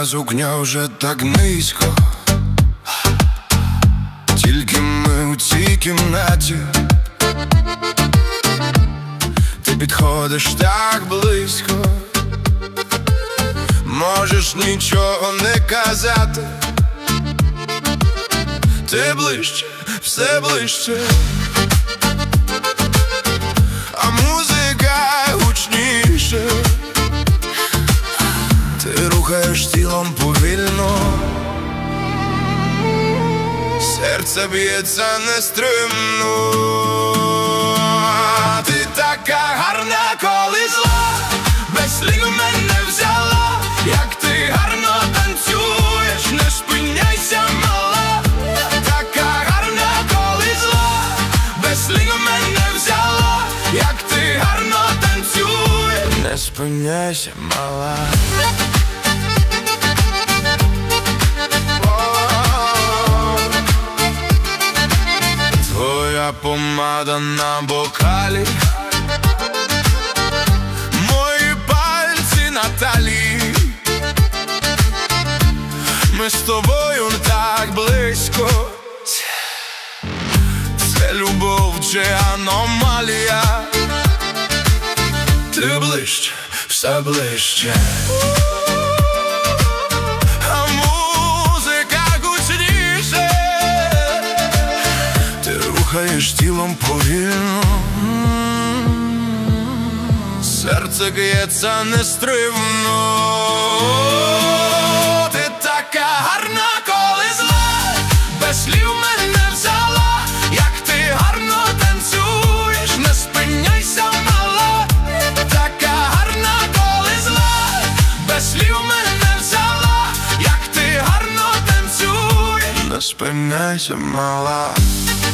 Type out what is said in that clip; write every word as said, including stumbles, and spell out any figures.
сукня вже так низько, тільки ми у цій кімнаті. Ти підходиш так близько, можеш нічого не казати. Ти ближче, все ближче, а музика гучніше. Ти рухаєш тілом повільно, серце б'ється нестримно. Ти така гарна, коли зла, без слів мене взяла. Як ти гарно танцюєш, не спиняйся, мала. Така гарна, коли зла, без слів мене взяла. Як ти гарно танцюєш, не спиняйся, мала. Твоя помада на бокалі, мої пальці на талії. Ми з тобою так близько. Це любов чи аномалія? Ти ближче, все ближче, а музика гучніше. Ти рухаєш тілом повільно, серце б'ється нестримно. Ти така гарна, коли зла, без слів мене взяла. Як ти гарно танцюєш, не спиняйся, мала. Така гарна, коли зла, без слів мене взяла. Як ти гарно танцюєш, не спиняйся, мала.